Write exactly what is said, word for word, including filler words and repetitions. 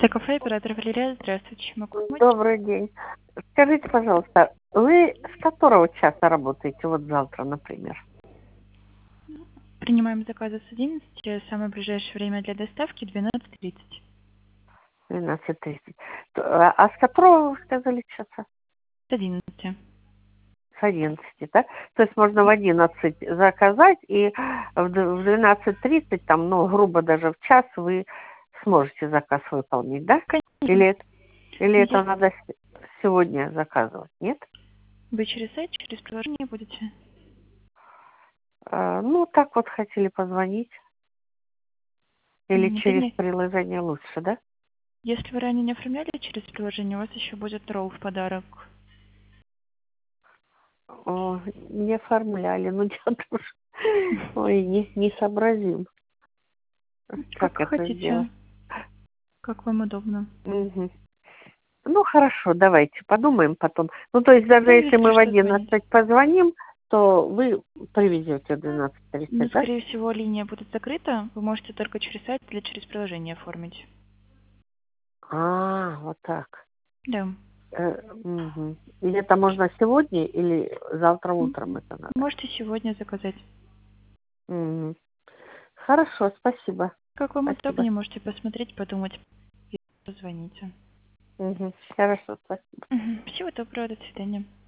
Кафе, оператор Валерия, здравствуйте. Чем могу помочь? Добрый день. Скажите, пожалуйста, вы с которого часа работаете? Вот завтра, например. Принимаем заказы с одиннадцати. Самое ближайшее время для доставки двенадцать тридцать. двенадцать тридцать. А а с которого вы сказали часа? С одиннадцати. С одиннадцати, да? То есть можно в одиннадцать заказать, и в д- в двенадцать тридцать, там, ну, грубо даже в час вы сможете заказ выполнить, да? Конечно. Или, это- или Ну, это если надо с- сегодня заказывать, нет? вы через сайт, через приложение будете. А, ну, так вот хотели позвонить. Или М, Да через нет. приложение лучше, да? Если вы ранее не оформляли через приложение, у вас еще будет роу в подарок. О, не оформляли, ну что уж. Ой, не, не сообразим, Как как это хотите, сделать. как вам удобно. Мгм. Ну, хорошо, давайте подумаем потом. Ну, то есть даже Ну, если если мы в что, звоните. одиннадцать позвоним, то вы привезете в двенадцать Но, тридцать, да? скорее всего, линия будет закрыта. Вы можете только через сайт или через приложение оформить. А, вот так. Да. Э, мгм. И это можно сегодня или завтра М, утром это надо? Можете сегодня заказать. Мгм. Хорошо, спасибо. Как вам Спасибо. удобнее, можете посмотреть, подумать и позвоните. Мгм. Хорошо, спасибо. Мгм. Всего доброго, до свидания.